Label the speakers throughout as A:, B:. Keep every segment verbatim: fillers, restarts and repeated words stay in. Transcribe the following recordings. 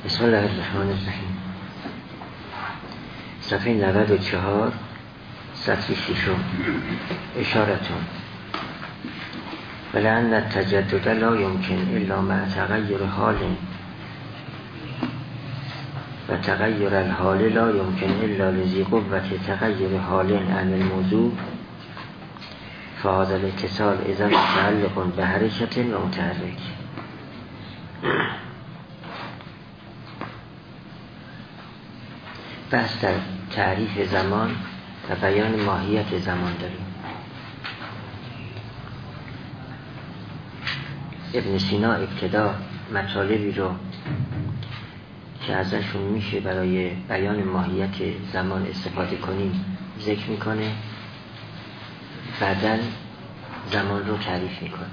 A: بسم الله الرحمن الرحیم. صفحه نود و چهار، سطر ششم. اشارتون ولأن التجدد لا يمكن الا مع تغییر حال و تغییر الحال لا يمكن الا لذی قوة تغییر حال عن الموضوع فهذا الاتصال اذا متعلق بحرکت و متحرک. بحث در تعریف زمان و بیان ماهیت زمان داریم. ابن سینا ابتدا مطالبی رو که ازشون میشه برای بیان ماهیت زمان استفاده کنیم ذکر میکنه، بعداً زمان رو تعریف میکنه.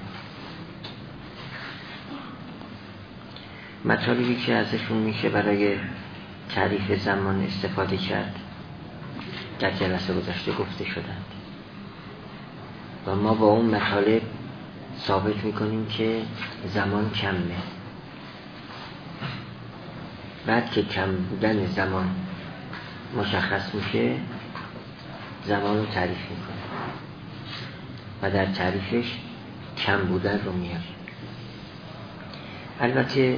A: مطالبی که ازشون میشه برای تعریف زمان استفاده کرد در جلسه گذشته گفته شدند و ما با اون مطالب ثابت میکنیم که زمان کمه. بعد که کم بودن زمان مشخص میشه زمان رو تعریف میکنه و در تعریفش کم بودن رو میاره. البته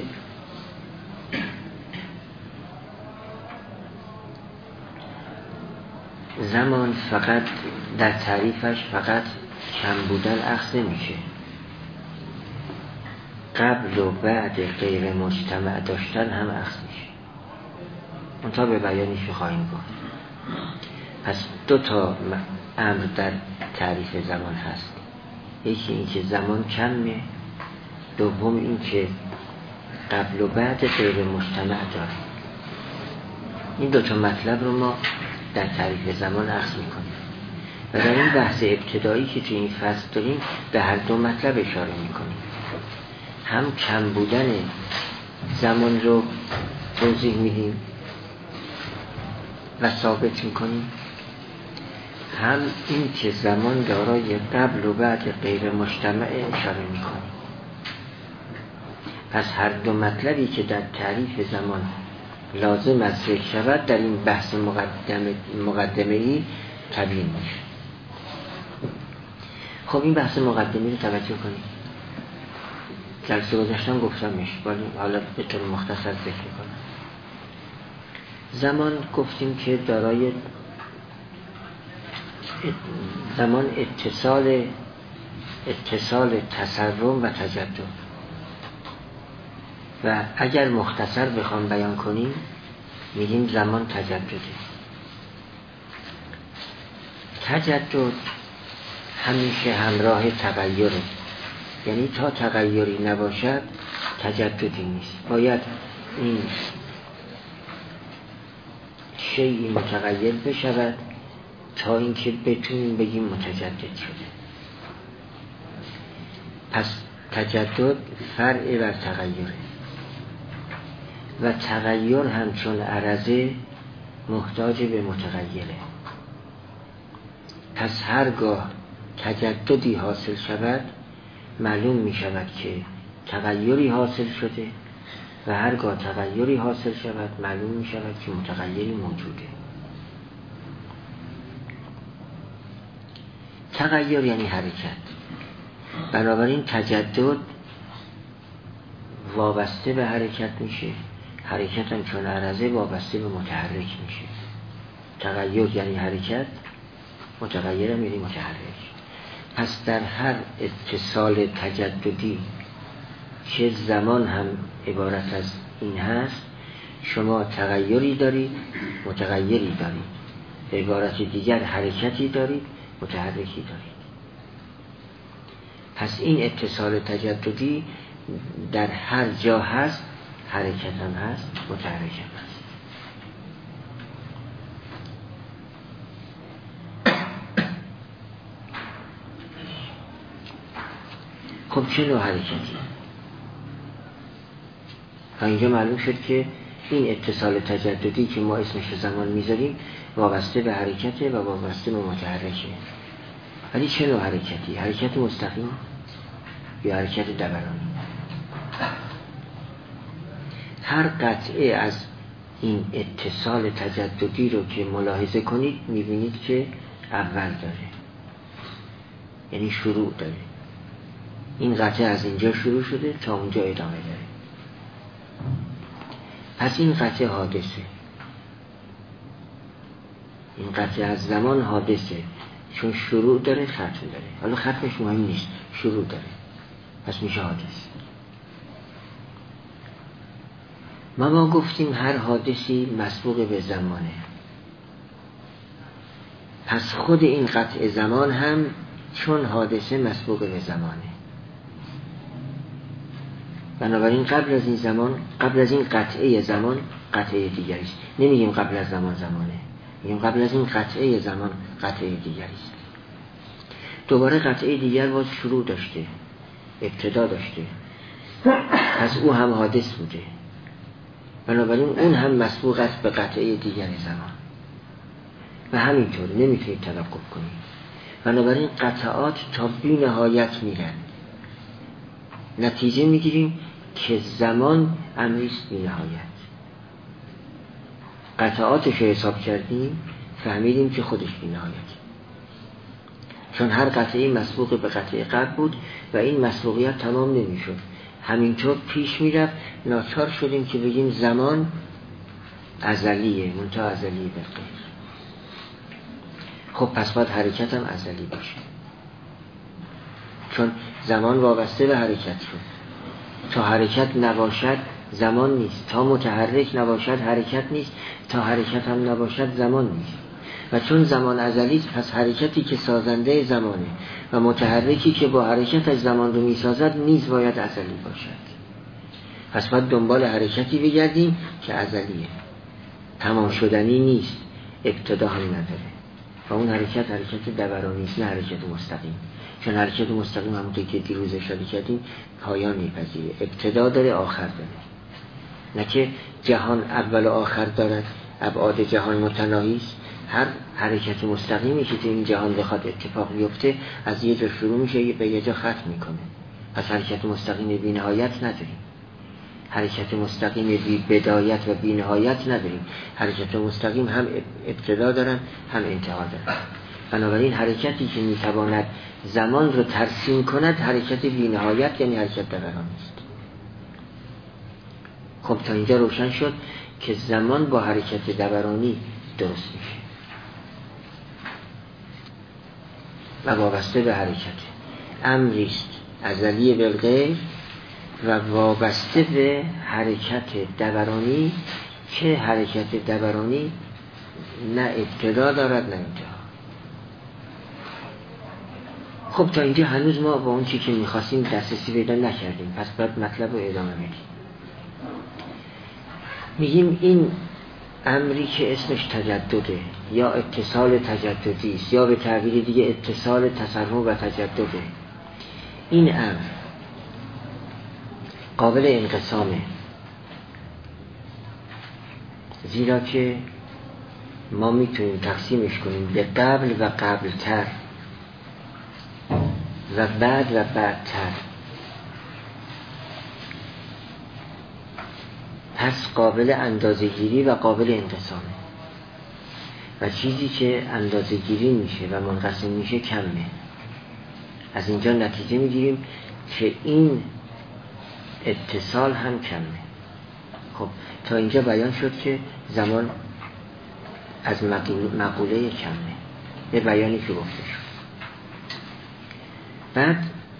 A: زمان فقط در تعریفش فقط کم بودن اخذ نمیشه، قبل و بعد غیر مجتمع داشتن هم اخذ میشه. منتها به بیانیش خواهیم گفت. پس دو تا امر در تعریف زمان هست. یکی این که زمان کمه، دوم این که قبل و بعد غیر مجتمع داره. این دو تا مطلب رو ما در تعریف زمان اخذ میکنیم و در این بحث ابتدایی که تو این فصل داریم به هر دو مطلب اشاره میکنیم. هم کم بودن زمان رو توضیح میدیم و ثابت میکنیم، هم این که زمان دارای قبل و بعد غیر مجتمع اشاره میکنیم. پس هر دو مطلبی که در تعریف زمان لازم است ذکر شود در این بحث مقدمه مقدمه ای تبیین میشه. خب این بحث مقدمه رو توجه کنید. جلسه گذشتم گفتمش، ولی حالا به طور مختصر ذکر کنم. زمان گفتیم که دارای زمان اتصال اتصال تسرم و تجدد و اگر مختصر بخوام بیان کنیم میگیم زمان تجدده. تجدد همیشه همراه تغییره، یعنی تا تغییری نباشد تجددی نیست. باید این شیئی متغیر بشود تا اینکه بتونیم بگیم متجدد شده. پس تجدد فرع بر تغییره و تغییر همچون عرضه محتاج به متغیره. پس هرگاه تجددی حاصل شود معلوم می شود که تغییری حاصل شده و هرگاه تغییری حاصل شود معلوم می شود که متغیری موجوده. تغییر یعنی حرکت. بنابراین تجدد وابسته به حرکت میشه، حرکت هم چون عرضه وابسته به متحرک میشه. تغییر یعنی حرکت، متغیر هم یعنی متحرک. پس در هر اتصال تجددی که زمان هم عبارت از این هست، شما تغییری دارید، متغیری دارید. به عبارت دیگر حرکتی دارید، متحرکی دارید. پس این اتصال تجددی در هر جا هست، حرکت هم هست، متحرک هم هست. خب چه نوع حرکتی؟ اینجا معلوم شد که این اتصال تجددی که ما اسمش زمان میذاریم وابسته به حرکته و وابسته به متحرکه. ولی چه نوع حرکتی؟ حرکت مستقیم یا حرکت دورانی؟ هر قطعه از این اتصال تجددی رو که ملاحظه کنید میبینید که اول داره، یعنی شروع داره. این قطعه از اینجا شروع شده تا اونجا ادامه داره. پس این قطعه حادثه، این قطعه از زمان حادثه، چون شروع داره ختم داره. حالا ختمش مهم نیست، شروع داره، پس میشه حادث. ما ما گفتیم هر حادثی مسبوق به زمانه، پس خود این قطع زمان هم چون حادثه مسبوق به زمانه، بنابراین قبل از این زمان، قبل از این قطعه زمان قطعه دیگری است. نمیگیم قبل از زمان زمانه، میگیم قبل از این قطعه زمان قطعه دیگری است. دوباره قطعه دیگر باز شروع داشته، ابتدا داشته، پس او هم حادث بوده، بنابراین اون هم مسبوق است به قطعه دیگر زمان و همینطور نمیتونید توقف کنید. بنابراین قطعات تا بی نهایت میرن، نتیجه میگیریم که زمان امریست بی نهایت. قطعاتش رو حساب کردیم فهمیدیم که خودش بی نهایت، چون هر قطعه مسبوق به قطعه قبل بود و این مسبوقیت تمام نمیشد، همینطور پیش میرفت. ناچار شدیم که بگیم زمان ازلیه، منتها ازلیه به غیر. خب پس باید حرکت هم ازلی باشه، چون زمان وابسته به حرکت شد. تا حرکت نباشد زمان نیست، تا متحرک نباشد حرکت نیست، تا حرکت هم نباشد زمان نیست. و چون زمان ازلی است، پس حرکتی که سازنده زمانه و متحرکی که با حرکت از زمان رو میسازد نیز باید ازلی باشد. پس باید دنبال حرکتی بگردیم که ازلیه، تمام شدنی نیست، ابتدا هم نداره. و اون حرکت حرکت دورانی است، نه حرکت مستقیم. چون حرکت مستقیم همونطور که دیروز اشاره کردیم پایان میپذیره، ابتدا داره آخر داره. نه که جهان اول و آخر دارد، ابعاد جهان متناهی است. هر حرکت مستقیمی که تو این جهان بخواد اتفاق بیفته از یه جا شروع میشه به یه جا ختم میکنه. پس حرکت مستقیم بی نهایت نداریم، حرکت مستقیم بی بدایت و بی نهایت نداریم. حرکت مستقیم هم ابتدا دارن هم انتها دارن. بنابراین حرکتی که میتواند زمان رو ترسیم کند حرکت بی نهایت، یعنی حرکت دورانی است. خب تا اینجا روشن شد که زمان با حرکت دورانی درست میشه و وابسته به حرکت. امریست ازلی بالغیر و وابسته به حرکت دورانی که حرکت دورانی نه ابتدا دارد نه انتها. خب تا اینجا هنوز ما با اون چی که میخواستیم دسترسی پیدا نکردیم، پس باید مطلب رو ادامه بدیم. میگیم این امری که اسمش تجدده یا اتصال تجددی است یا به تعبیر دیگه اتصال تصرف و تجدده، این امر قابل انقسامه، زیرا که ما میتونیم تقسیمش کنیم به قبل و قبلتر و بعد و بعدتر. پس قابل اندازه‌گیری و قابل انقسامه و چیزی که اندازه‌گیری میشه و منقسم میشه کمه. از اینجا نتیجه میگیریم که این اتصال هم کمه. خب تا اینجا بیان شد که زمان از مقوله کمه، به بیانی که گفته شد. بعد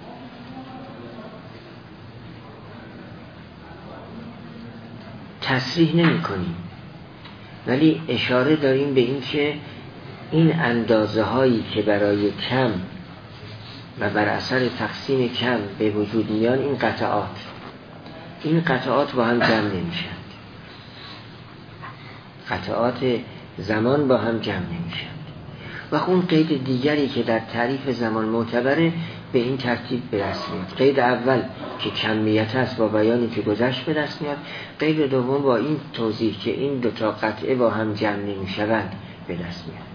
A: تصریح نمی کنیم ولی اشاره داریم به این که این اندازه هایی که برای کم و بر اثر تقسیم کم به وجود میان، این قطعات این قطعات با هم جمع نمیشن، قطعات زمان با هم جمع نمیشن. و اون قید دیگری که در تعریف زمان معتبره به این ترتیب به دست میاد. قید اول که کمیت است با بیانی که گذشت به دست میاد. قید دوم با این توضیح که این دوتا قطعه با هم جمع نمیشوند به دست میاد.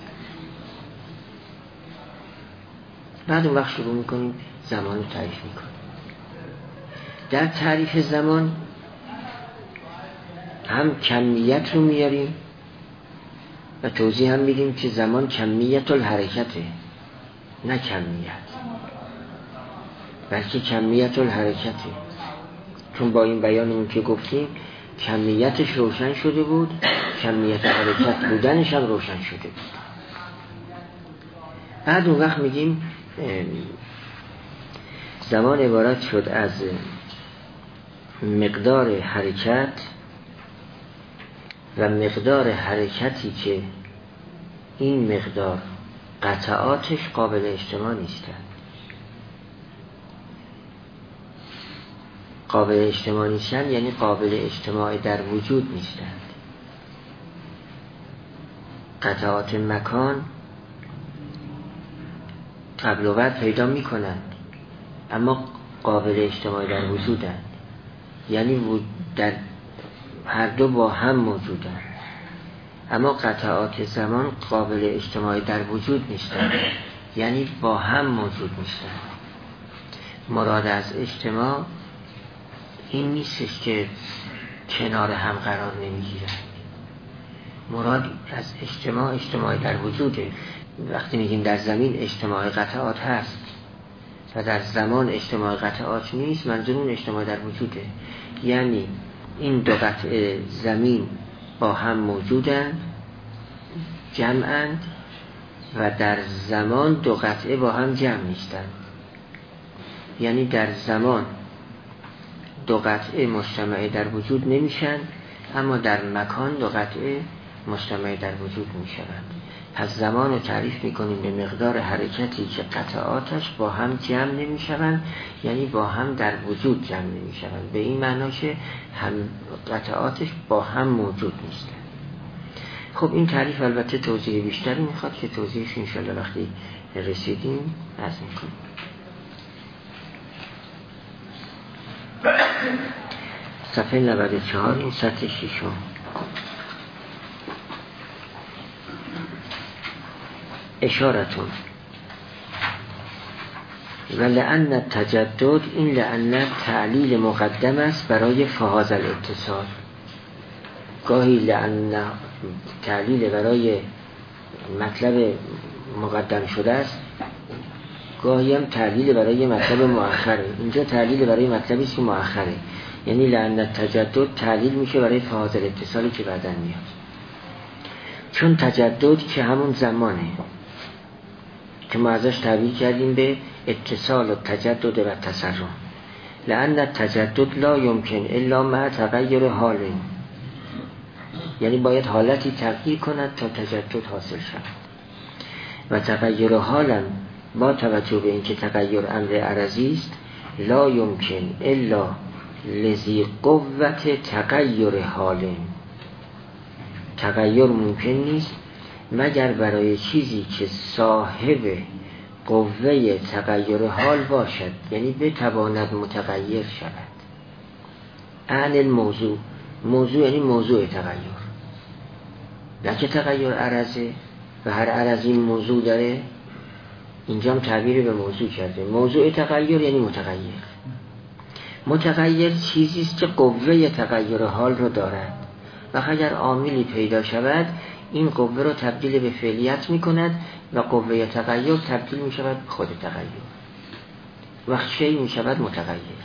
A: بعد اون وقت شروع میکنیم زمان رو تعریف میکنیم. در تعریف زمان هم کمیت رو میاریم و توضیح هم میدیم که زمان کمیت الحرکته، نه کمیت، بلکه کمیت الحرکته. چون با این بیانمون که گفتیم کمیتش روشن شده بود، کمیت حرکت بودنش هم روشن شده بود. بعد اون وقت میگیم زمان عبارت شد از مقدار حرکت و مقدار حرکتی که این مقدار قطعاتش قابل اجتماع نیستند. قابل اجتماع نیستند یعنی قابل اجتماع در وجود نیستند. قطعات مکان قبل و بعد پیدا می کنند اما قابل اجتماع در وجودند، یعنی در هر دو با هم موجودند. اما قطعات زمان قابل اجتماع در وجود نیستند، یعنی با هم موجود نیستند. مراد از اجتماع این نیستش که کنار هم قرار نمیگیرند. مراد از اجتماع اجتماع در وجوده. وقتی میگیم در زمین اجتماع قطعات هست و در زمان اجتماع قطعات نیست، منظور اون اجتماع در وجوده. یعنی این دو قطعه زمین با هم موجودند، جمعند، و در زمان دو قطعه با هم جمع نیستند. یعنی در زمان دو قطعه مجتمع در وجود نمیشن، اما در مکان دو قطعه مجتمع در وجود میشوند. پس زمان رو تعریف میکنیم به مقدار حرکتی که قطعاتش با هم جمع نمیشوند، یعنی با هم در وجود جمع نمیشوند. به این معنا که هم قطعاتش با هم موجود نیستند. خب این تعریف البته توضیح بیشتری میخواد که توضیحش انشالله وقتی رسیدیم از میکنیم. صفحه نود و چهار، این سطح ششم. اشارتون و لأن التجدد، این لأن تعلیل مقدم است برای فهاز الاتصال. گاهی لأن تعلیل برای مطلب مقدم شده است، گاهی هم تعلیل برای مطلب مؤخره. اینجا تعلیل برای مطلبی که مؤخره، یعنی لأن التجدد تعلیل میشه برای فهاز الاتصالی که بعداً میاد. چون تجدد که همون زمانه که ما ازش تعبیر کردیم به اتصال و تجدد و تسرع. لأن التجدد لا یمکن الا مع تغییر حال، یعنی باید حالتی تغییر کند تا تجدد حاصل شود. و تغییر حالم با توجه به اینکه تغییر امر عرضی است، لا یمکن الا لذی قوت تغییر حال. تغییر ممکن نیست مگر برای چیزی که صاحب قوه تغییر حال باشد، یعنی بتواند متغیر شود. عن الموضوع، موضوع یعنی موضوع تغییر، نه که تغییر عرضه و هر عرضی موضوع داره. اینجا هم تعبیر به موضوع کرده. موضوع تغییر یعنی متغیر. متغیر چیزی است که قوه تغییر حال رو دارد و اگر عاملی پیدا شود این قوه رو تبدیل به فعلیت می کند و قوه تغییر تبدیل می شود به خود تغییر. وقت شیء می شود متغیر.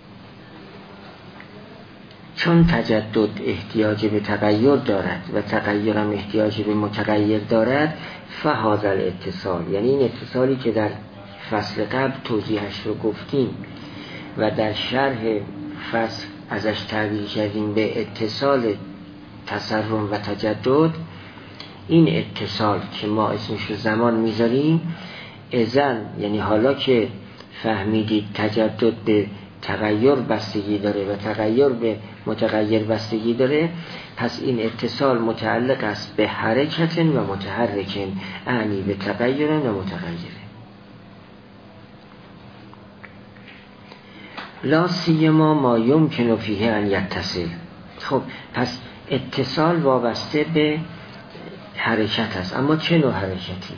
A: چون تجدد احتیاج به تغییر دارد و تغییر هم احتیاج به متغیر دارد، فهذا الاتصال، یعنی این اتصالی که در فصل قبل توضیحش رو گفتیم و در شرح فصل ازش تعبیر کردیم به اتصال تسرم و تجدد، این اتصال که ما اسمش رو زمان میذاریم، اذن یعنی حالا که فهمیدید تجدد به تغییر بستگی داره و تغییر به متغیر بستگی داره، پس این اتصال متعلق است به حرکت و متحرک، یعنی به تغییر و متغیر. لا سیما ما یمکن فیه ان یتصل. خب پس اتصال وابسته به حرکت است، اما چه نوع حرکتی؟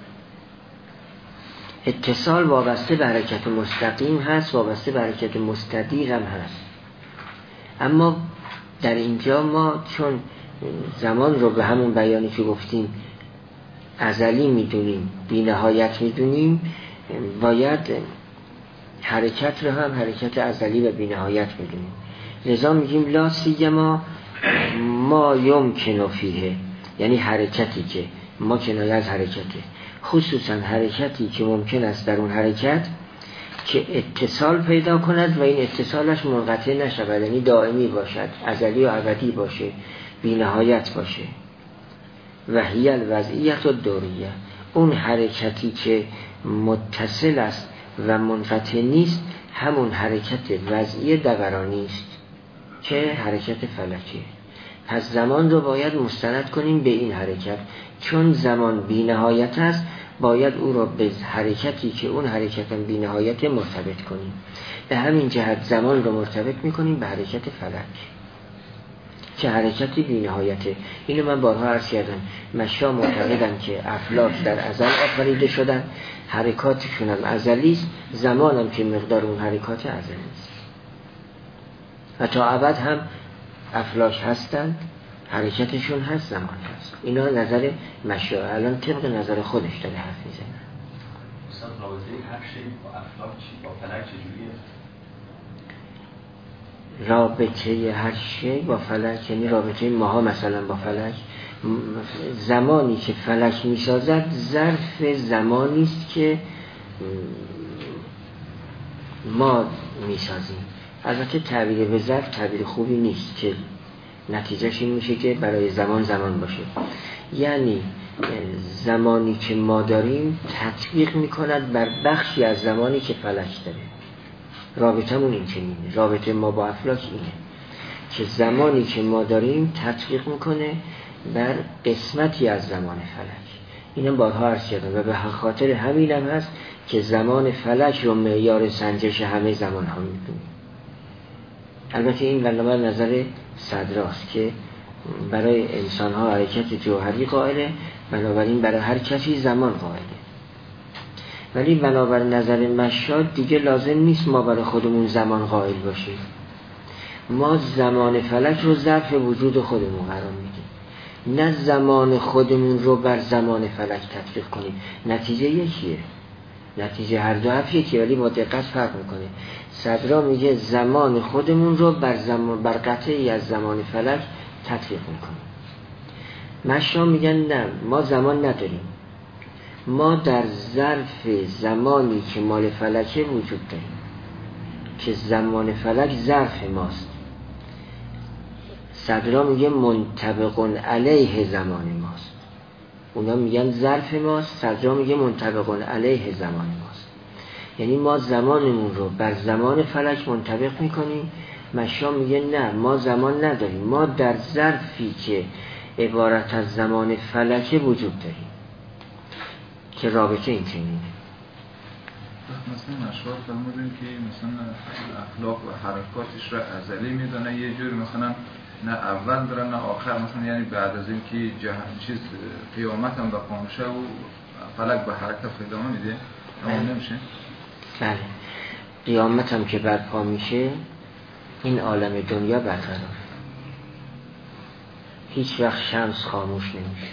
A: اتصال وابسته به حرکت مستقیم هست، وابسته به حرکت مستدیر هم هست. اما در اینجا ما چون زمان رو به همون بیانی که گفتیم ازلی میدونیم، بی نهایت میدونیم، باید حرکت رو هم حرکت ازلی و بی نهایت میدونیم. لذا میگیم لا سیما ما یمکن فیه، یعنی حرکتی که ما کنایه از حرکته، خصوصا حرکتی که ممکن است در اون حرکت که اتصال پیدا کند و این اتصالش منقطع نشود، یعنی دائمی باشد، ازلی و ابدی باشه، بی نهایت باشه. و هی الوضعیت الدوریه، اون حرکتی که متصل است و منقطع نیست همون حرکت وضعی دورانی است که حرکت فلکه. پس زمان رو باید مستند کنیم به این حرکت، چون زمان بی نهایت است باید او را به حرکتی که اون حرکت بی نهایت مرتبط کنیم. به همین جهت زمان رو مرتبط میکنیم به حرکت فلک که حرکتی بی نهایته. اینو من بارها عرض کردم، مشا معتقدن که افلاک در ازل آفریده شدن، حرکاتشون هم ازلی است، زمان هم که مقدار اون حرکات ازلی است و تا ابد هم افلاک هستند، حرکتشون هست، زمان هست. اینا نظر مشا، الان طبق نظر خودش داره حرف میزنه.
B: مثلا رابطه هر شی با افلاک چی با فلک چجوریه؟
A: رابطه هر شی با فلک یعنی رابطه ماها مثلا با فلک، زمانی که فلک میسازد ظرف زمانی است که ما میسازیم. البته تعبیر به ظرف تعبیر خوبی نیست که نتیجهش این میشه که برای زمان زمان باشه، یعنی زمانی که ما داریم تطبیق میکند بر بخشی از زمانی که فلک داره. رابطمون این چنینه، رابطه ما با افلاک اینه که زمانی که ما داریم تطبیق میکنه بر قسمتی از زمان فلک. اینم بارها عرض کردم و به خاطر همین هم هست که زمان فلک رو معیار سنجش همه زمان ها میدونیم. البته این بنابر نظر صدراست که برای انسان ها حرکت جوهری قائله، بنابراین برای هر کسی زمان قائله. ولی بنابر نظر مشاد دیگه لازم نیست ما برای خودمون زمان قائل باشیم. ما زمان فلک رو ظرف وجود خودمون قرار میدیم، نه زمان خودمون رو بر زمان فلک تطبیق کنیم. نتیجه یکیه، نتیجه هر دو حرف یکیه ولی با دقت فرق میکنه. صدرا میگه زمان خودمون رو بر زمان بر قطعی از زمان فلک تطبیق میکنیم. مشا میگن نه، ما زمان نداریم، ما در ظرف زمانی که مال فلکه وجود داریم که زمان فلک ظرف ماست. صدرا میگه منطبق علیه زمان ماست، اونا میگن ظرف ماست، صدرا میگه منطبق علیه زمان ماست. یعنی ما زمانمون رو بر زمان فلک منطبق میکنیم. مشا میگه نه، ما زمان نداریم، ما در ظرفی که عبارت از زمان فلکه وجود داریم که رابطه این چنینه.
C: مثلا مشروع فرمودن که مثلا اخلاق و حرکاتش را ازلی میدونه، یه جوری مثلا نه اول داره نه آخر، مثلا یعنی بعد از این که جهان چیز قیامت هم بقا میشه و فلک به حرکت ادامه میده تمام نمیشه.
A: بله، قیامت هم که برپا میشه این عالم دنیا برقرار، هیچ وقت شمس خاموش نمیشه،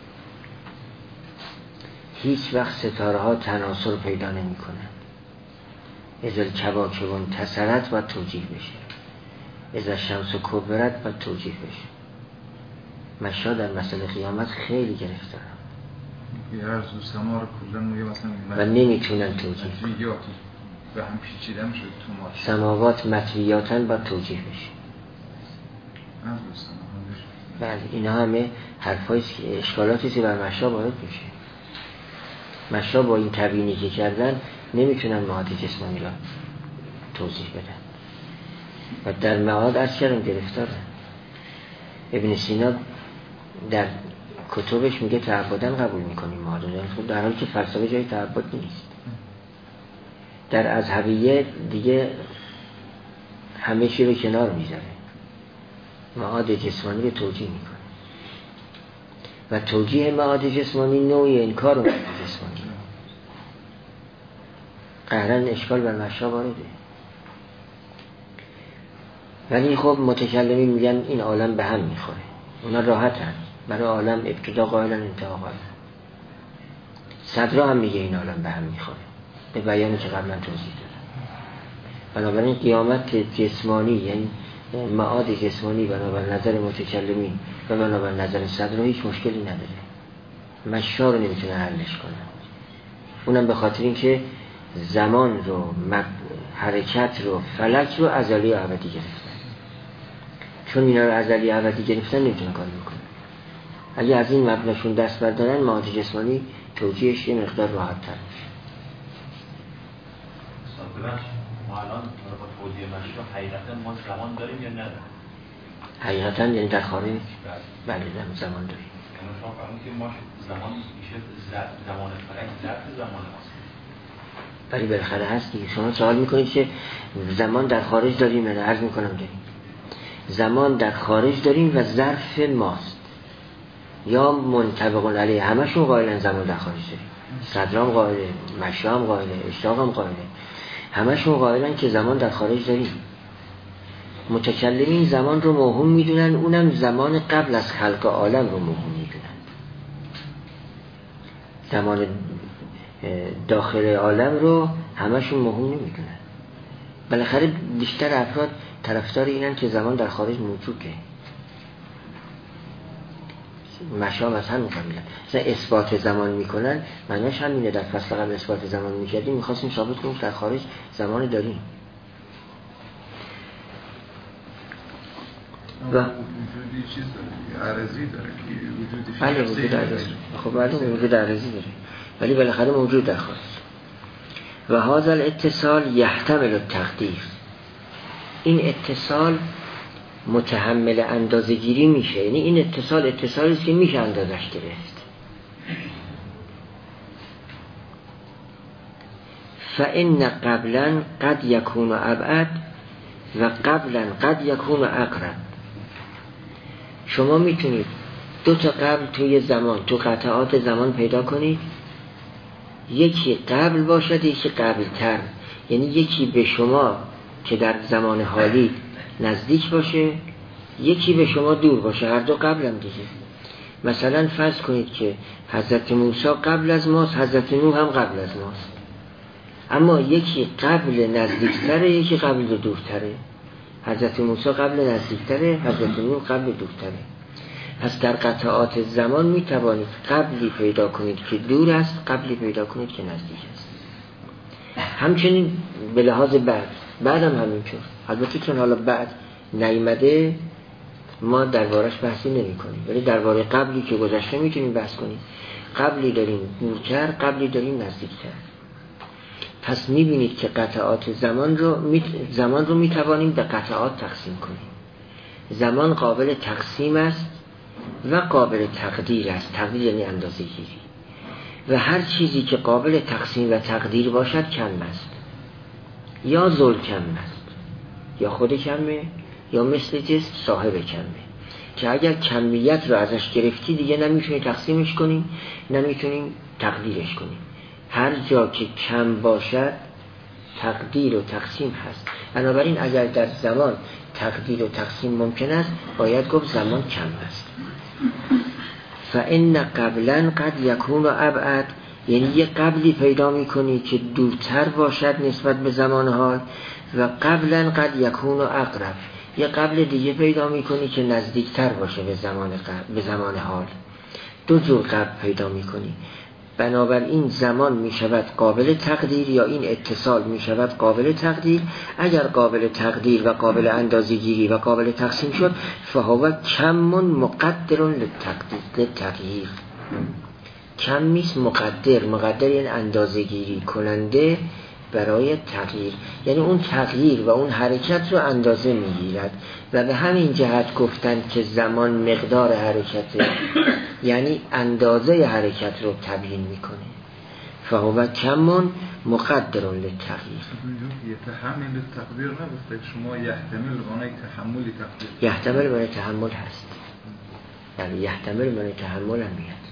A: هیچ وقت ستاره ها تناسل پیدا نمی کنن. ازل کواکب انتصرت و توجیه بشه، ازل شمس کبرت و توجیه بشه. مشا در مسئله قیامت خیلی گرفتاره
C: یه عرض و سما رو کلن میگه مثلا
A: و نمیتونن توجیه
C: مطویاتی به هم پیچیده میشه تو ما
A: سماوات مطویاتن و توجیه بشه.
C: عرض و سما
A: بله، اینا همه حرفاییست که اشکالاتی که بر مشا وارد میشه. مشا با این تبیینی که کردن نمیتونن معاد جسمانی را توضیح بدن و در معاد عرض کردم گرفتارن. ابن سینا در کتبش میگه تعبدن قبول میکنیم معاد، در حالی که فلسفه جای تعبد نیست. در اذهبیه دیگه همه چی به کنار میذاره، معاد جسمانی رو توجیه میکنه و توجیه معاد جسمانی نوعی انکار معاد جسمانی. قهرن اشکال بر مشا وارده. ولی خب متکلمین میگن این عالم به هم میخوره، اونا راحتن، برای عالم ابتدا قائلن انتها قائلن. صدرا هم میگه این عالم به هم میخوره، به بیانی که قبلا توضیح دادم. بنابراین قیامت جسمانی، یعنی معاد جسمانی بنابر نظر متکلمین و بنابر نظر صدرا هیچ مشکلی نداره، مشا رو نمیتونه حلش کنه. اونم به خاطر اینکه زمان رو، حرکت رو، فلک رو ازلی و ابدی گرفتن. چون اینا رو ازلی و ابدی گرفتن نمیتونه کار بکنه. اگه از این مبناشون دست بردارن، معاد جسمانی توجیهش یه مقدار راحت تر میشه.
B: ما الان با توجیه مشروع حقیقتا ما زمان داریم یا نداریم؟
A: حقیقتا یعنی در خارج بله زمان داریم.
B: یعنی شما فهمید که ما زمان میشه زمان فلک ظرف زمان ماست.
A: ولی بالاخره هست دیگه. شما سوال میکنید که زمان در خارج داریم یا نه؟ عرض میکنم داریم. زمان در خارج داریم و ظرف ماست، یا منطبق علیه. همشون قائلن زمان در خارج داریم. صدرام قائله، مشام قائله، اشتاقم قائله، همشون قائلن که زمان در خارج داریم. متکلمین زمان رو موهوم میدونن، اونم زمان قبل از خلق عالم رو موهوم میدونن. زمان داخل عالم رو همشون موهوم نمیدونن. بالاخره بیشتر افراد طرفدار اینن که زمان در خارج موجوده. مشام از همین قبیلن. مثلا اثبات زمان میکنن، معناش همینه. در فصل قبل اثبات زمان میکردیم، میخواستیم ثابت کنیم در خارج زمان داریم.
C: و وجودی چیز داره، عرضی داره که وجودش
A: بله وجود عرضی. خب بله وجود عرضی داره، ولی بالاخره موجود در خارج. و هذا الاتصال یحتمل التقدیر. این اتصال متحمل اندازه‌گیری میشه، یعنی این اتصال اتصالی است که میشه اندازش گرفت. فإن قبلا قد يكون ابعد و قبلا قد يكون اقرب. شما میتونید دو تا قبل توی زمان، تو قطعات زمان پیدا کنید، یکی قبل باشد یکی قبل تر، یعنی یکی به شما که در زمان حالی نزدیک باشه، یکی به شما دور باشه، هر دو قبل هم دیگه. مثلا فرض کنید که حضرت موسی قبل از ماست، حضرت نوح هم قبل از ماست، اما یکی قبل نزدیکتره یکی قبل دورتره. حضرت موسی قبل نزدیکتره، حضرت نوح قبل دورتره. پس در قطعات زمان می توانید قبلی پیدا کنید که دور است، قبلی پیدا کنید که نزدیک است. همچنین به لحاظ بعد بعد هم همینطور. البته چون حالا بعد نیامده ما دربارش بحثی نمی کنیم، ولی درباره قبلی که گذشته میتونیم بحث کنیم. قبلی داریم دورتر، قبلی داریم نزدیکتر. پس میبینید که قطعات زمان رو می... زمان رو میتوانیم به قطعات تقسیم کنیم. زمان قابل تقسیم است و قابل تقدیر است. تقدیر یعنی اندازه گیری. و هر چیزی که قابل تقسیم و تقدیر باشد کم است، یا ذل کم است، یا خود کمه، یا مثل جسم صاحب کمه، که اگر کمیت رو ازش گرفتی دیگه نمیتونی تقسیمش کنی، نمیتونی تقدیرش کنی. هر جا که کم باشد تقدیر و تقسیم هست. بنابراین اگر در زمان تقدیر و تقسیم ممکن است، باید گفت زمان کم است. فإن قبلا قد یکون ابعد، یعنی یه قبلی پیدا میکنی که دورتر باشد نسبت به زمان حال، و قبلا قد یکون اقرب، یه قبل دیگه پیدا میکنی که نزدیکتر باشه به زمان قبل، به زمان حال. دو جور قبل پیدا میکنی. بنابراین زمان می شود قابل تقدیر، یا این اتصال می شود قابل تقدیر. اگر قابل تقدیر و قابل اندازه‌گیری و قابل تقسیم شد، فهو کم مقدر للتغییر. کم میست مقدر، مقدر یعنی اندازه‌گیری کننده برای تغییر، یعنی اون تغییر و اون حرکت رو اندازه میگیرد. و به همین جهت گفتن که زمان مقدار حرکت، یعنی اندازه حرکت رو تبیین میکنه. فهو کم مقدر للتغییر.
C: یحتمل تقدیر نگفته شما، یحتمل معنی تحمل تقدیر.
A: یحتمل معنی تحمل هست، یعنی یحتمل معنی تحمل هم میاد.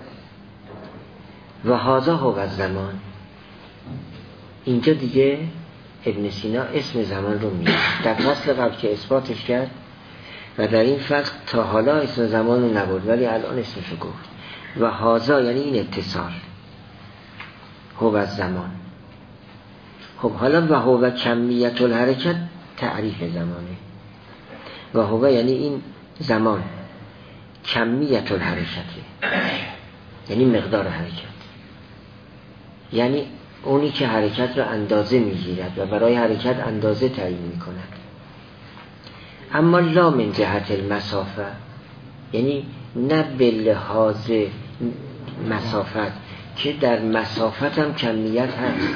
A: و هذا هو الزمان. اینجا دیگه ابن سینا اسم زمان رو میاره در فصل قبل که اثباتش کرد و در این فصل تا حالا اسم زمان رو نبرد ولی الان اسمش رو گفت. و هازا یعنی این اتصال هو از زمان. خب حالا و هو کمیت الحرکت تعریف زمانه. و هو یعنی این زمان کمیت الحرکته، یعنی مقدار حرکت، یعنی اونی که حرکت را اندازه میگیرد و برای حرکت اندازه تعیین میکند. اما لا من جهت المسافه، یعنی نه به لحاظ مسافت که در مسافت هم کمیت هست،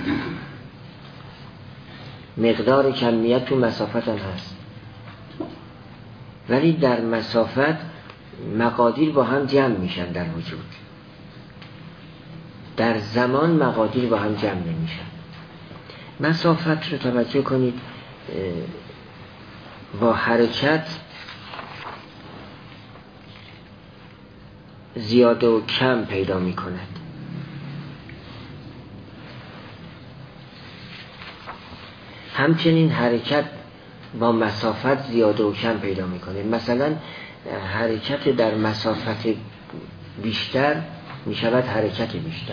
A: مقدار کمیت تو مسافت هم هست، ولی در مسافت مقادیر با هم جمع میشن در وجود، در زمان مقادیر با هم جمع نمیشن. مسافت رو توجه کنید با حرکت زیاده و کم پیدا می کند. همچنین حرکت با مسافت زیاده و کم پیدا می کنه. مثلا حرکت در مسافت بیشتر می شود حرکت بیشتر،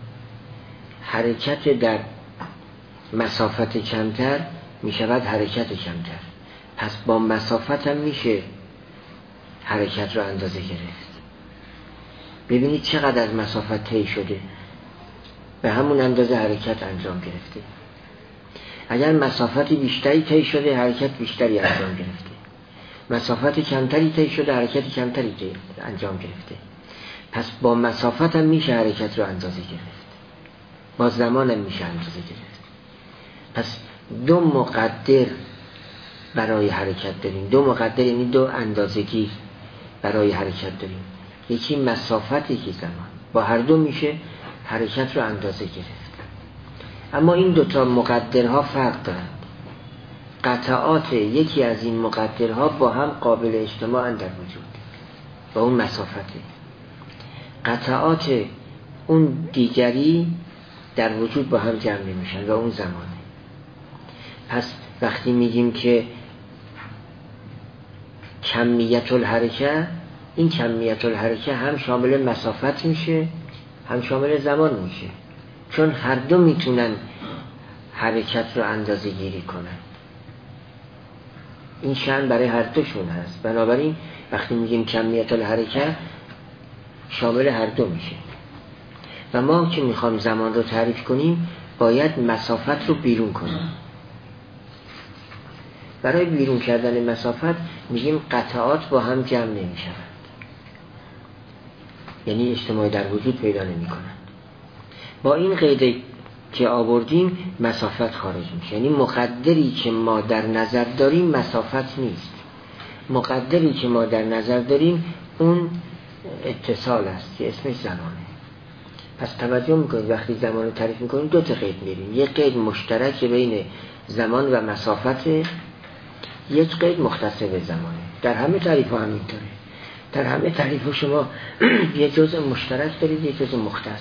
A: حرکت در مسافت کمتر می شود حرکت کمتر. پس با مسافت هم میشه حرکت رو اندازه گرفت. ببینید چقدر از مسافت طی شده، به همون اندازه حرکت انجام گرفته. اگر مسافت بیشتری طی شده حرکت بیشتری انجام گرفته، مسافت کمتری طی شده حرکت کمتری انجام گرفته. پس با مسافت هم میشه حرکت رو اندازه گرفت، با زمان هم میشه اندازه گرفت. پس دو مقدر برای حرکت داریم، دو مقدر یعنی دو اندازه‌گیر برای حرکت داریم، یکی مسافت یکی زمان. با هر دو میشه حرکت رو اندازه گرفت. اما این دوتا مقدرها فرق دارند. قطعات یکی از این مقدرها با هم قابل اجتماع در وجود با اون مسافته، قطعات اون دیگری در وجود با هم جمع نمیشن و اون زمانه. پس وقتی میگیم که کمیت الحرکه، این کمیت الحرکه هم شامل مسافت میشه هم شامل زمان میشه، چون هر دو میتونن حرکت رو اندازه گیری کنن. این شأن برای هر دوشون هست. بنابراین وقتی میگیم کمیت الحرکه شامل هر دو میشه. و ما که میخوام زمان رو تعریف کنیم باید مسافت رو بیرون کنیم. برای بیرون کردن مسافت میگیم قطعات با هم جمع نمیشوند، یعنی اجتماع در وجود پیدا نمی کنند. با این قید که آوردیم مسافت خارج میشه، یعنی مقدری که ما در نظر داریم مسافت نیست، مقدری که ما در نظر داریم اون اتصال است که اسمش زمانه. پس توجه میکنید وقتی زمان رو تعریف میکنیم دو تا قید میریم، یک قید مشترک بین زمان و مسافت، یک قید مختص به زمانه. در همه تعریف ها همینطوره، در همه تعریف ها شما یه جزء مشترک دارید، یه جزء مختص.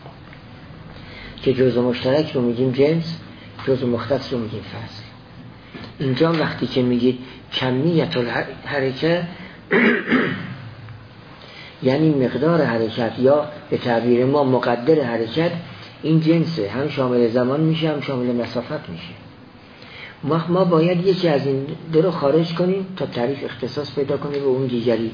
A: که جزء مشترک رو میگیم جنس، جزء مختص رو میگیم فصل. اینجا وقتی که میگید کمیت الحرکه یعنی مقدار حرکت یا به تعبیر ما مقدر حرکت، این جنسه، هم شامل زمان میشه هم شامل مسافت میشه. ما ما باید یکی از این دو رو خارج کنیم تا تعریف اختصاص پیدا کنه به اون دیگری.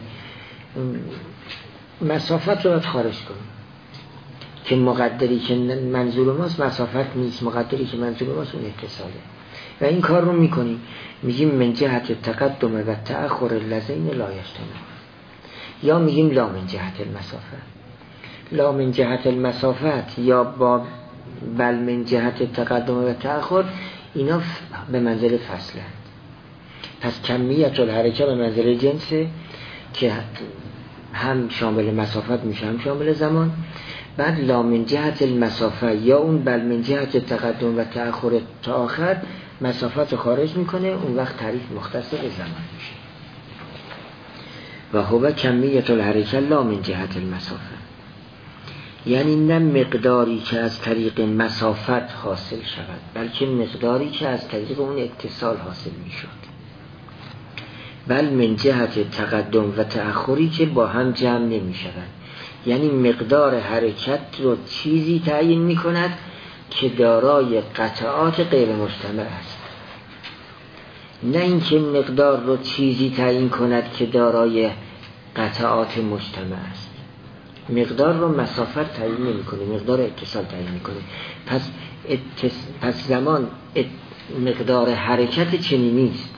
A: مسافت رو باید خارج کنیم که مقدری که منظور ماست مسافت نیست، مقدری که منظور ماست اون اتصاله. و این کار رو میکنیم، میگیم من جهت تقدم و تأخر اللذین لا یجتمع، یا میگیم لا من جهت المسافه. لا من جهت المسافت یا با بل من جهت تقدم و تأخر، اینا به منزل فصله. پس کمیت الحرکه به منزل جنسه که هم شامل مسافت میشه هم شامل زمان. بعد لا من جهت المسافه یا اون بل من جهت تقدم و تأخر تا آخر مسافت خارج میکنه، اون وقت تعریف مختص به زمان میشه. و هو کمیت الحرکه لا من جهت المسافه، یعنی نه مقداری که از طریق مسافت حاصل شود، بلکه مقداری که از طریق اون اتصال حاصل می شد. بل من جهت تقدم و تأخری که با هم جمع نمی شود. یعنی مقدار حرکت رو چیزی تعیین می کند که دارای قطعات غیر مجتمع است، نه اینکه مقدار رو چیزی تعیین کند که دارای قطعات مجتمع است. مقدار رو مسافت تعیین نمی کنه، مقدار اتصال تعیین می کنه. پس, اتس... پس زمان ات... مقدار حرکت چنینی است.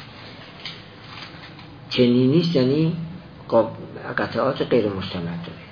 A: چنینی است یعنی قطعات غیر مجتمع داره.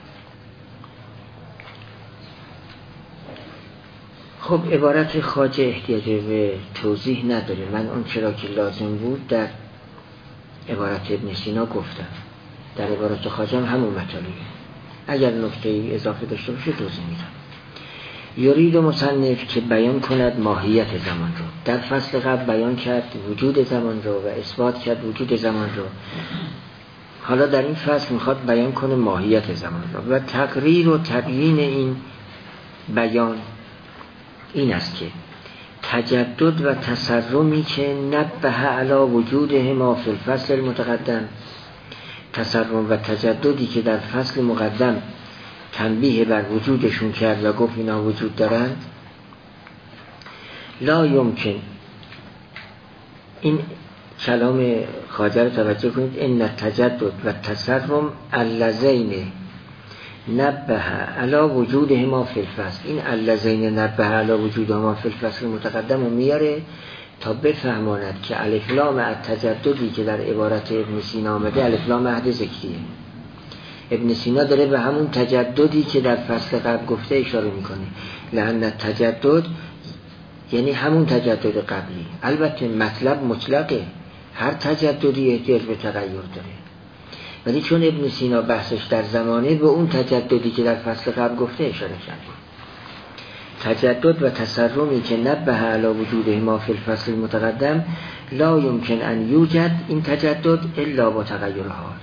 A: خب عبارت خواجه احتیاج به توضیح نداره. من اون چرا که لازم بود در عبارت ابن سینا گفتم، در عبارت خواجه هم همون مطالبه. اگر نکته ای اضافه داشته باشه توضیح میدم. یرید مصنف که بیان کند ماهیت زمان رو. در فصل قبل بیان کرد وجود زمان رو و اثبات کرد وجود زمان رو. حالا در این فصل میخواد بیان کنه ماهیت زمان رو و تقریر و تبیین این بیان این است که تجدد و تسرمی که نبه علی وجودهما فی الفصل المتقدم، تسرم و تجددی که در فصل مقدم تنبیه بر وجودشون کرد و گفت اینا وجود دارند، لا یمکن، این کلام خواجه رو توجه کنید، ان تجدد و تسرم اللذین نبه علی وجودهما فی الفصل، این اللذین نبه علی وجودهما فی الفصل متقدم رو میاره تا بفهماند که الف لام التجددی که در عبارت ابن سینا آمده الف لام عهد ذکریه. ابن سینا داره به همون تجددی که در فصل قبل گفته اشاره میکنه، لأن تجدد یعنی همون تجدد قبلی. البته مطلب مطلقه، هر تجددی احتیاج به تغییر داره، ولی چون ابن سینا بحثش در زمانه به اون تجددی که در فصل قبل گفته اشاره کرده. تجدد و تسرمی که نبه علی وجودهما فی الفصل المتقدم لا یمکن ان یوجد این تجدد الا با تغییر حال.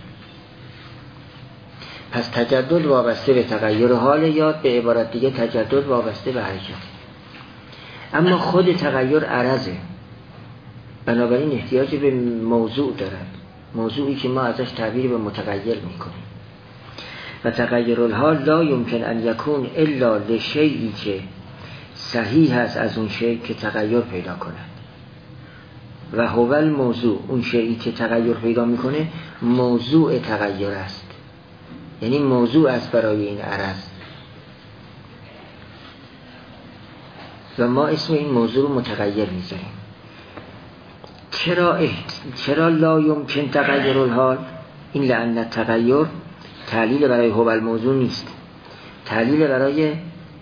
A: پس تجدد وابسته به تغییر حال، یا به عبارت دیگه تجدد وابسته به حرکت. اما خود تغییر عرضه، بنابراین احتیاج به موضوع دارد، موضوعی که ما ازش تعبیر به متغیر میکنیم. و تغییر الحال لا یمکن ان یکون الا لشیئی که صحیح است از اون شیء که تغییر پیدا کند و هو الموضوع، اون شیئی که تغییر پیدا میکنه موضوع تغییر است، یعنی موضوع است برای این عرض و ما اسم این موضوع رو متغیر میذاریم. چرا احت... چرا لا یمکن تغییر الحال؟ این لأن تغییر تعلیل برای هو الموضوع نیست، تعلیل برای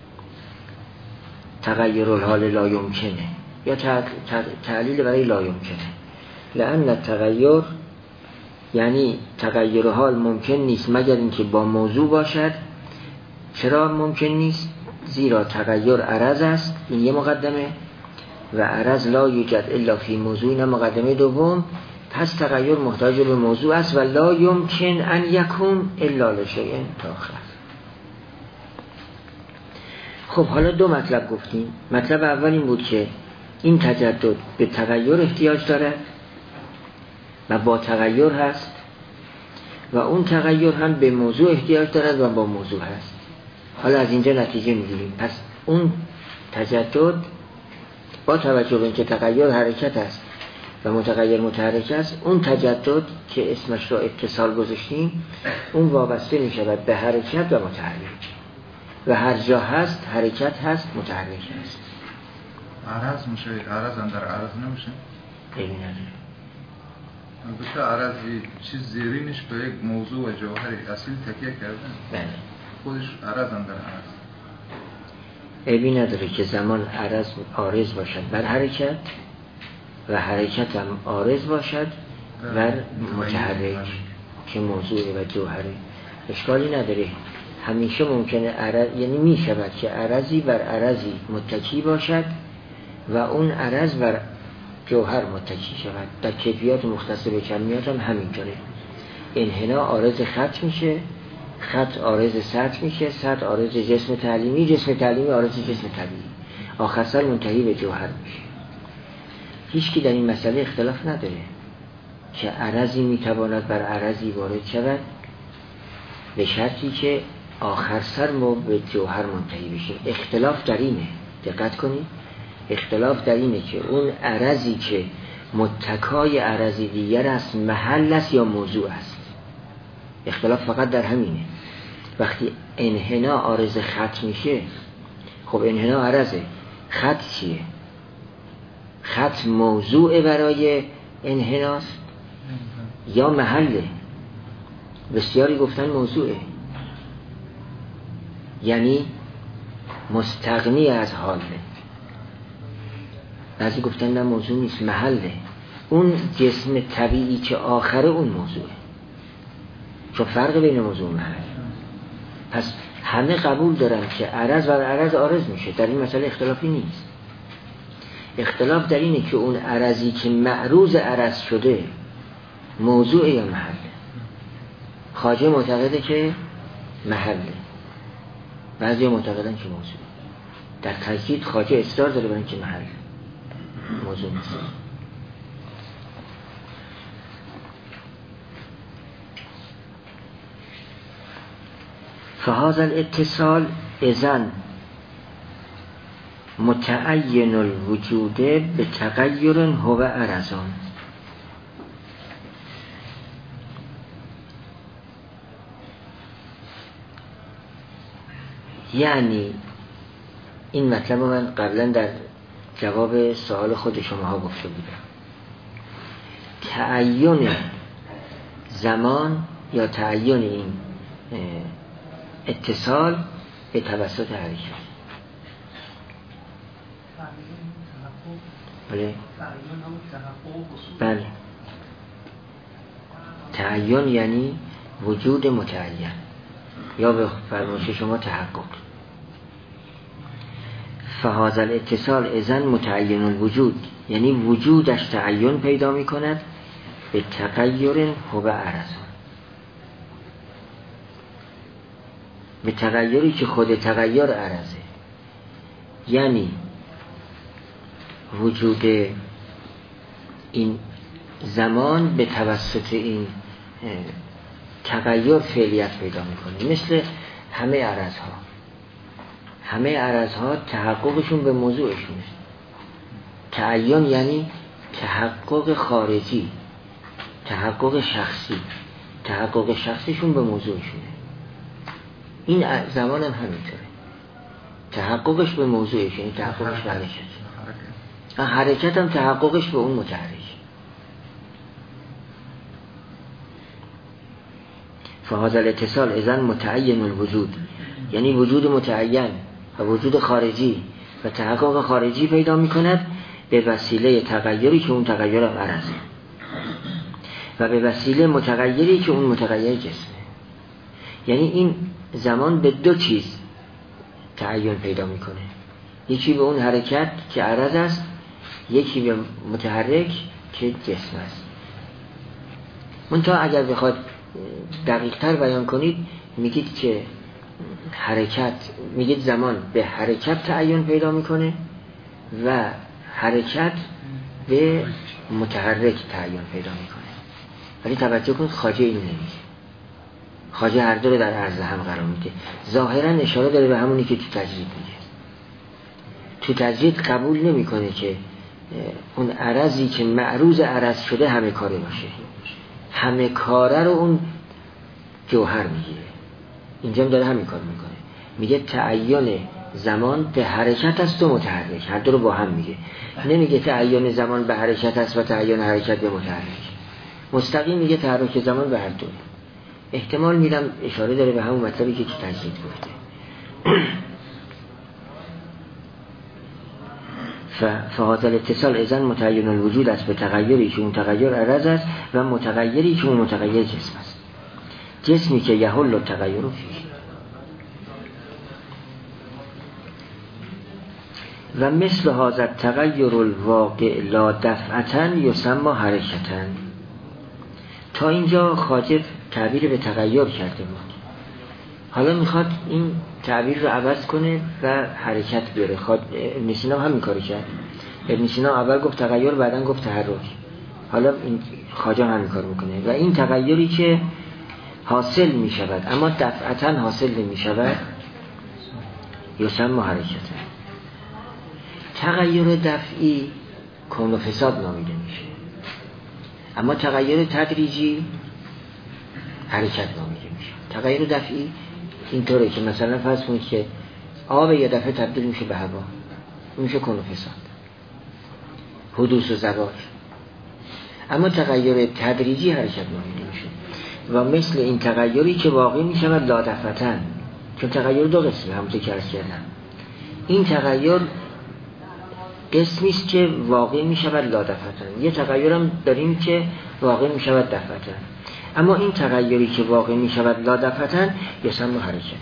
A: تغییر الحال لا یمکنه، یا تعلیل برای لا یمکنه. لأن تغییر یعنی تغییر حال ممکن نیست مگر اینکه با موضوع باشد. چرا ممکن نیست؟ زیرا تغییر عرض است، این یه مقدمه، و عرض لا یوجد الا فی موضوع، نه مقدمه دوم. پس تغییر محتاج به موضوع است و لا یمکن ان یکون الا لشیء آخر. خب حالا دو مطلب گفتیم. مطلب اول این بود که این تجدد به تغییر احتیاج داره و با تغییر هست، و اون تغییر هم به موضوع احتیاج دارد و با موضوع هست. حالا از اینجا نتیجه میگیریم پس اون تجدد با توجه به اینکه تغییر حرکت است و متغیر متحرک است، اون تجدد که اسمش را اتصال گذاشتیم اون وابسته می شود به حرکت و متحرک، و هر جا هست حرکت هست، متحرک هست.
C: عرض میشه، عرض هم در عرض نمیشه؟
A: ایمی نداره.
C: البته عرضی چیز زیرینش به یک موضوع و جوهری اصیل تکیه کردن.
A: بله.
C: خودش عرض هم در عرض.
A: ایمی نداره که زمان عرض عارض باشد بر حرکت و حرکت هم عارض باشد بر متحرک که موضوع و جوهره. اشکالی نداره. همیشه ممکنه عرض، یعنی می شود که عرضی بر عرضی متکی باشد و اون عرض بر جوهر متکی شود. در کیفیات مختص به کمیات هم همینطوره. انحنا عارض خط میشه خط عارض سطح میشه، سطح عارض جسم تعلیمی، جسم تعلیمی عارض جسم طبیعی، آخر سر منتهی به جوهر میشه. هیچ کی در این مسئله اختلاف نداره که عرضی میتواند بر عرضی وارد شود به شرطی که آخر سر ما به جوهر منتهی بشیم. اختلاف در اینه، دقت کنید، اختلاف در اینه که اون عرضی که متکای عرضی دیگر است محل است یا موضوع است. اختلاف فقط در همینه. وقتی انحنا عارض خط میشه، خب انحنا عرضه، خط چیه؟ خط موضوع برای انحناست یا محله؟ بسیاری گفتن موضوعه، یعنی مستغنی از حاله. بعضی گفتن نه موضوع نیست، محله. اون جسم طبیعی که آخره اون موضوعه، چون فرق بین موضوع و محل. پس همه قبول دارن که عرض و عرض عارض میشه، در این مسئله اختلافی نیست. اختلاف در اینه که اون عرضی که معروض عرض شده موضوع یا محله. خواجه معتقده که محله، بعضی معتقدن که موضوع. در تاکید خواجه اصرار داره بر اینکه محل، موضوع نیست. فهذا الاتصال اذن متعین الوجود به تغییر هو عرضان. یعنی این مطلب من قبلا در جواب سوال خود شما ها گفته بودم. تعین زمان یا تعین این اتصال به توسط حرکت. بله بله تعین یعنی وجود متعین یا به فرمایش شما تحقق. فهذا الاتصال اذن متعین الوجود، یعنی وجودش تعین پیدا می کند به تغییر هو عرضان، به تغییری که خود تغییر عرضه. یعنی وجود این زمان به توسط این تغییر فعلیت پیدا میکنه. مثل همه عرضها، همه عرضها تحققشون به موضوعشونه. تعین یعنی تحقق خارجی، تحقق شخصی، تحقق شخصیشون به موضوعشونه. این زمان هم همینطوره، تحققش به موضوعش، یعنی تحققش به حرکت. حرکت هم تحققش به اون متحرک. فهذا الاتصال اذن متعین الوجود، یعنی وجود متعین و وجود خارجی و تحقق خارجی پیدا می کند به وسیله تغییری که اون تغییر عرضه و به وسیله متغیری که اون متغیر جسمه. یعنی این زمان به دو چیز تعین پیدا میکنه، یکی به اون حرکت که عرض است، یکی به متحرک که جسم است. منتها اگر بخواد دقیق تر بیان کنید میگید که حرکت، میگید زمان به حرکت تعین پیدا میکنه و حرکت به متحرک تعین پیدا میکنه. ولی توجه کنید خواجه اینو نمیگه، خواجه هر دو رو در عرض هم قرار میده. ظاهرا اشاره داره به همونی که تو تجرید میگه. تو تجرید قبول نمیکنه که اون عرضی که معروض عرض شده همه کاره باشه، همه کاره رو اون جوهر میگیره. اینجا هم داره همین کار میکنه، میگه تعین زمان به حرکت است و متحرک، هر دو رو با هم میگه. نمیگه تعین زمان به حرکت است و تعین حرکت به متحرک، مستقیم میگه تحرک زمان به هر دو. احتمال میدم اشاره داره به همون مطلبی که تو تجرید گفته. فهذا الاتصال اذن متعین الوجود است به تغییری که اون تغییر عرض است و متغیری که اون متغیر جسم است، جسمی که یحل التغیر فیه. و مثل هذا التغیر الواقع لا دفعتا یسمى حرکتا. تا اینجا خواجه تعبیر به تغییر کرده بود، حالا میخواد این تعبیر رو عوض کنه و حرکت بیاره. خود ابن سینا همین کاری کرد. ابن سینا اول گفت تغییر، بعدن گفت تحرک. حالا این خواجه همین کار میکنه و این تغییری که حاصل میشود اما دفعتا حاصل نمیشود یسمى حرکت. تغییر دفعی کون و فساد نامیده میشه، اما تغییر تدریجی حرکت نامیده میشه. تغییر دفعی اینطوره که مثلا فرض کنید که آب یه دفعه تبدیل میشه به هوا، میشه کون و فساد، حدوث و زوال. اما تغییر تدریجی حرکت نامیده میشه و مثل این تغییری که واقع میشود لا دفعتاً، چون تغییر دو قسمه همونطور که عرض کردم. این تغییر قسمی است که واقع میشود لا دفعتاً، یه تغییر هم داریم که واقع میشود دفعتاً. اما این تغییری که واقع میشود لا دفعتاً یسمى حرکت.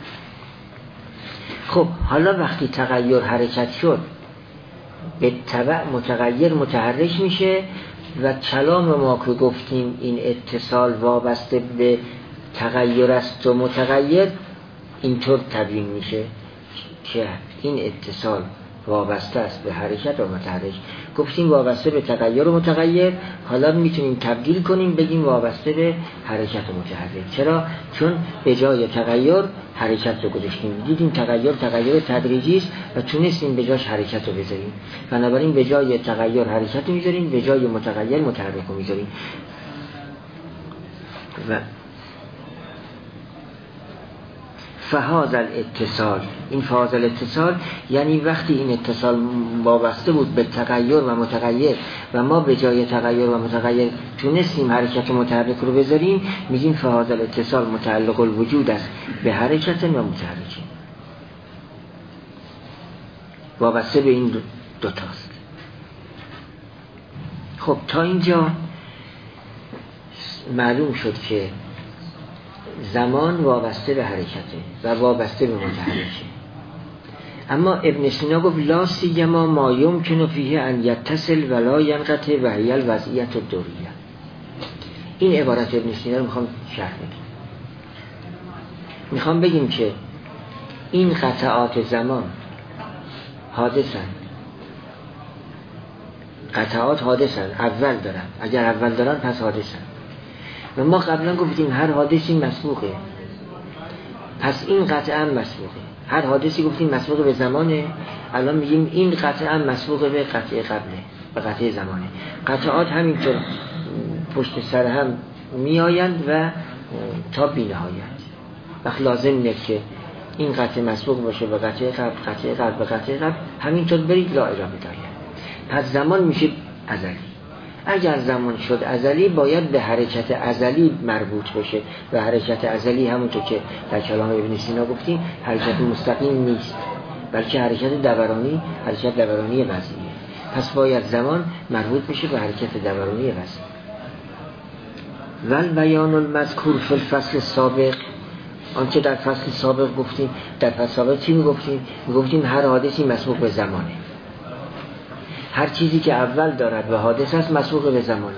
A: خب حالا وقتی تغییر حرکت شد به تبع متغیر متحرک میشه و کلام ما که گفتیم این اتصال وابسته به تغییر است و متغیر اینطور تبیین میشه که این اتصال وابسته است به حرکت و متحرک. گفتیم وابسته به تغییر و متغیر، حالا میتونیم تبدیل کنیم بگیم وابسته به حرکت و متحرک. چرا؟ چون به جای تغییر حرکت رو گذاشتیم، دیدیم تغییر تغییر تدریجی است و تونستیم به جاش حرکت رو بذاریم، بنابراین به جای تغییر حرکت رو میذاریم، به جای متغیر متحرک رو میذاریم. و فهاز الاتصال، این فهاز الاتصال یعنی وقتی این اتصال وابسته بود به تغییر و متغیر و ما به جای تغییر و متغیر تونستیم حرکت متحرک رو بذاریم، میگیم فهاز الاتصال متعلق الوجود است به حرکت و متحرک، وابسته به این دو تاست. خب تا اینجا معلوم شد که زمان وابسته به حرکته و وابسته به متحرکه. اما ابن سینا گفت لا سیما ما یمکن فیه ان یتصل ولا ینقطع و هی الوضعیت الدوریه. این عبارت ابن سینا رو میخوام شرح بدم. میخوام بگیم که این قطعات زمان حادثن، قطعات حادثن، اول دارن، اگر اول دارن پس حادثن. و ما قبلا گفتیم هر حادثی مسبوقه، پس این قطعا مسبوقه. هر حادثی گفتیم مسبوقه به زمانه، الان میگیم این قطعا مسبوقه به قطعه قبله، به قطعه زمانه. قطعات همینطور پشت سر هم میآیند و تا بی نهایت. وقت لازم نیست که این قطعه مسبوق باشه به قطعه قبل، قطعه قبل به قطعه قبل، همینطور برید لا اله بداید. پس زمان میشه ازلی. اگر زمان شد ازلی باید به حرکت ازلی مربوط بشه و حرکت ازلی همونطور که در کلام ابن سینا گفتیم حرکت مستقیم نیست، بلکه حرکت دورانی، حرکت دورانی وضعیه. پس باید زمان مربوط بشه به حرکت دورانی وضعی. ول بیان المذکور فی الفصل السابق، آنچه در فصل سابق گفتیم، در فصل سابق چی میگفتیم؟ میگفتیم هر حادثی مسبوق به زمانه، هر چیزی که اول دارد و حادث است مسبوق به زمانه.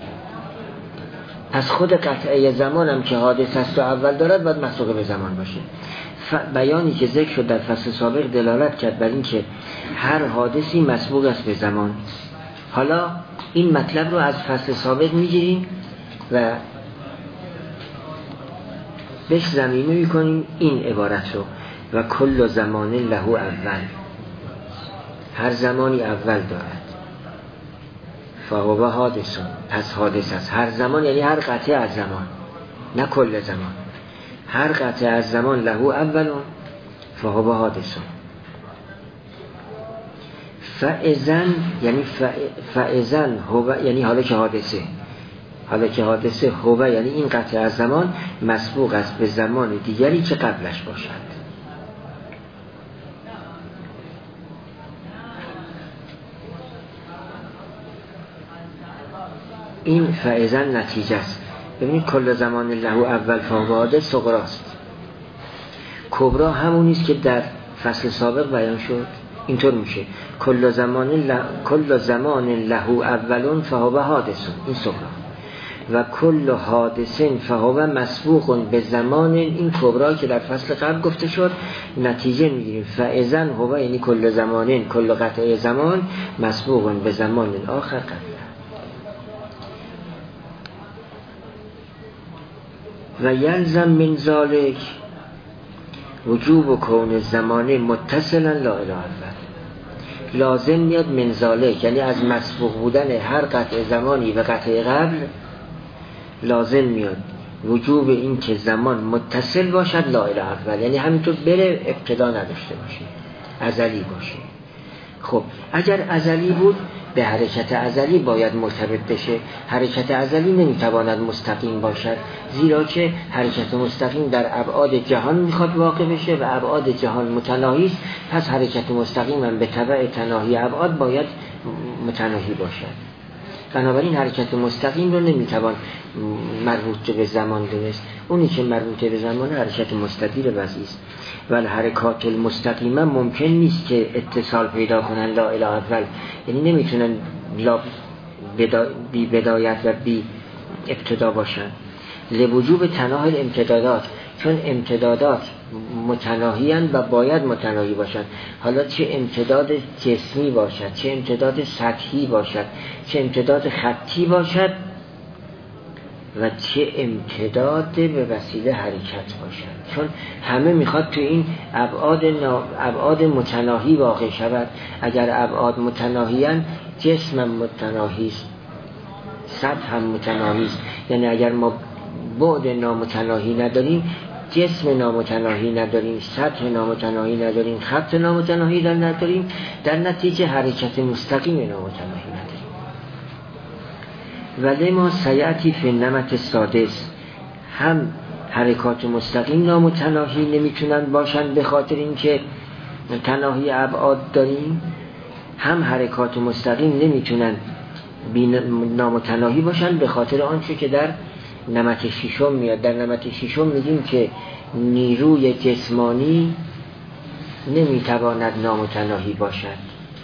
A: پس خود قطعه زمان هم که حادث است و اول دارد باید مسبوق به زمان باشه. بیانی که ذکر شد در فصل سابق دلالت کرد بر این که هر حادثی مسبوق است به زمان. حالا این مطلب رو از فصل سابق میگیریم و بهش ضمیمه میکنیم این عبارت رو و کل زمان له اول، هر زمانی اول دارد. فهو حادثون، پس حادث است. هر زمان یعنی هر قطعه از زمان، نه کل زمان. هر قطعه از زمان له اولون فهو حادثون. فاذن یعنی فاذن هو یعنی حالا که حادثه، حالا که حادثه هو یعنی این قطعه از زمان مسبوق است به زمان دیگری که قبلش باشد. این فائزن نتیجه است. ببینید کل زمان له اول فهو حادث صغراست، کبرا همونیست که در فصل سابق بیان شد. اینطور میشه کل زمان له کل زمان له اولون فهو حادث، این صغرا. و کل حادث فهو مسبوق به زمان، این کبرا که در فصل قبل گفته شد نتیجه میگیریم فاذن هو یعنی کل زمانین، کل قطعه زمان مسبوق به زمان آخر قبل. و یلزم من ذالک وجوب کون زمانه متصلا لا اله اول، لازم میاد من ذالک یعنی از مسبوق بودن هر قطعه زمانی و قطعه قبل لازم میاد وجوب این که زمان متصل باشد لا اله اول، یعنی همینطور بره ابتدا نداشته باشه، ازلی باشه. خب اگر ازلی بود به حرکت ازلی باید مرتبط بشه. حرکت ازلی نمیتواند مستقیم باشد، زیرا که حرکت مستقیم در ابعاد جهان میخواد واقع بشه و ابعاد جهان متناهی است، پس حرکت مستقیم هم به تبع تناهی ابعاد باید متناهی باشد. بنابراین حرکت مستقیم رو نمیتوان مربوط به زمان دونست، اونی که مربوط به زمان حرکت مستدیر وضعی است. ولی حرکات المستقیمه ممکن نیست که اتصال پیدا کنن لا اله اول، یعنی نمیتونن لا بدا بی بدایت و بی ابتدا باشن. لوجوب تناهی الامتدادات، چون امتدادات متناهی هستند و باید متناهی باشند. حالا چه امتداد جسمی باشد، چه امتداد سطحی باشد، چه امتداد خطی باشد و چه امتداد به وسیله حرکت باشد، چون همه میخواد تو این ابعاد نا... ابعاد متناهی واقع شود. اگر ابعاد متناهی هستند جسم هم متناهی است، سطح هم متناهی است. یعنی اگر ما بعد نامتناهی نداریم، جسم نامتناهی نداریم، سطح نامتناهی نداریم، خط نامتناهی نداریم، در نتیجه حرکت مستقیم نامتناهی نداریم. ولی ما سیعتی فی نمط سادس، هم حرکات مستقیم نامتناهی نمیتونن باشن به خاطر اینکه تناهی ابعاد داریم، هم حرکات مستقیم نمیتونن نامتناهی باشن به خاطر آنچه که در نمط ششم میاد. در نمط ششم میگیم که نیروی جسمانی نمیتواند نامتناهی باشد،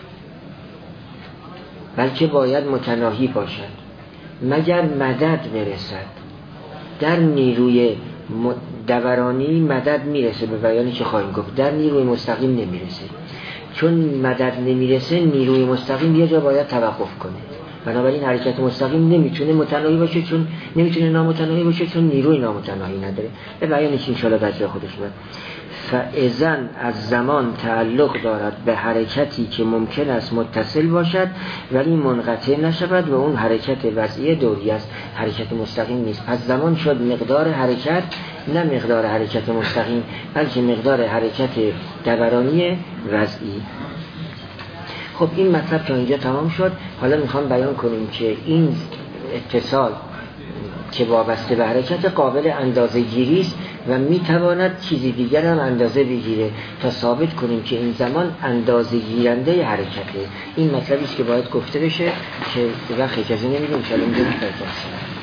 A: بلکه باید متناهی باشد مگر مدد برسد. در نیروی دورانی مدد میرسه، به بیانی که خواهیم گفت. در نیروی مستقیم نمیرسه، چون مدد نمیرسه نیروی مستقیم یه جا باید توقف کنه. بنابراین حرکت مستقیم نمیتونه متناهی باشه، چون نمیتونه نامتناهی باشه، چون نیروی نامتناهی نداره. به بیانش انشاءالله در جای خودش میاد. فاذن از زمان تعلق دارد به حرکتی که ممکن است متصل باشد ولی منقطع نشود و اون حرکت وضعی دوری است، حرکت مستقیم نیست. پس زمان شد مقدار حرکت، نه مقدار حرکت مستقیم، بلکه مقدار حرکت دورانی وضعی. خب این مطلب تا اینجا تمام شد. حالا میخوام بیان کنیم که این اتصال که وابسته به حرکت قابل اندازه گیری است و میتواند چیزی دیگر هم اندازه بگیره تا ثابت کنیم که این زمان اندازه گیرنده حرکته. این مطلبی است که باید گفته بشه که وقت اجازه نمیدیم. ان شاء الله